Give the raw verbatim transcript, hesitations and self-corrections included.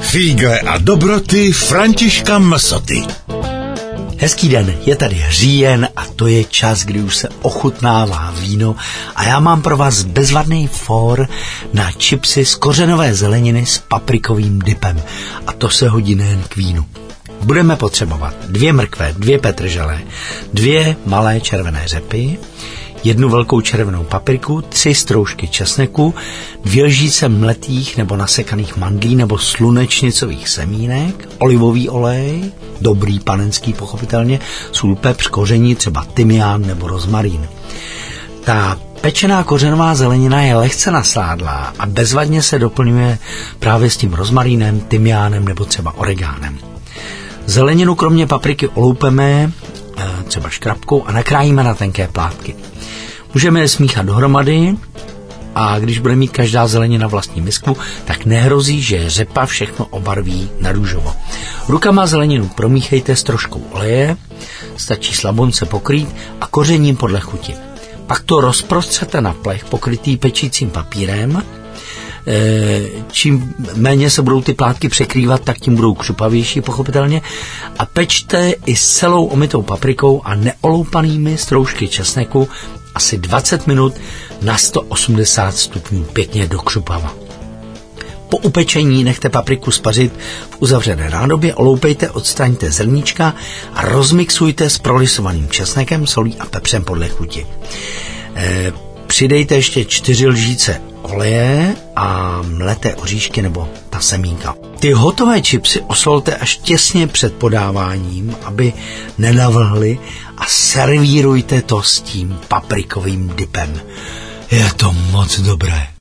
Fígle a dobroty Františka Msoty. Hezký den, je tady říjen a to je čas, kdy už se ochutnává víno a já mám pro vás bezvadný fór na chipsy z kořenové zeleniny s paprikovým dipem a to se hodí nejen k vínu. Budeme potřebovat dvě mrkve, dvě petržele, dvě malé červené řepy, jednu velkou červenou papriku, tři stroužky česneku, dvě lžíce mletých nebo nasekaných mandlí nebo slunečnicových semínek, olivový olej, dobrý panenský pochopitelně, sůl, pepř, koření, třeba tymián nebo rozmarín. Ta pečená kořenová zelenina je lehce nasádlá a bezvadně se doplňuje právě s tím rozmarínem, tymiánem nebo třeba oregánem. Zeleninu kromě papriky oloupeme třeba škrabkou a nakrájíme na tenké plátky. Můžeme je smíchat dohromady a když bude mít každá zelenina vlastní misku, tak nehrozí, že řepa všechno obarví na růžovo. Rukama zeleninu promíchejte s troškou oleje, stačí slabonce pokrýt a kořením podle chuti. Pak to rozprostřete na plech pokrytý pečícím papírem. Čím méně se budou ty plátky překrývat, tak tím budou křupavější pochopitelně a pečte i s celou omytou paprikou a neoloupanými stroužky česneku asi dvacet minut na sto osmdesát stupňů pěkně do křupava. Po upečení nechte papriku spařit v uzavřené nádobě, oloupejte, odstraňte zrníčka a rozmixujte s prolisovaným česnekem, solí a pepřem podle chuti. E, přidejte ještě čtyři lžíce oleje a mleté oříšky nebo ta semínka. Ty hotové chipsy osolte až těsně před podáváním, aby nenavlhly a servírujte to s tím paprikovým dipem. Je to moc dobré.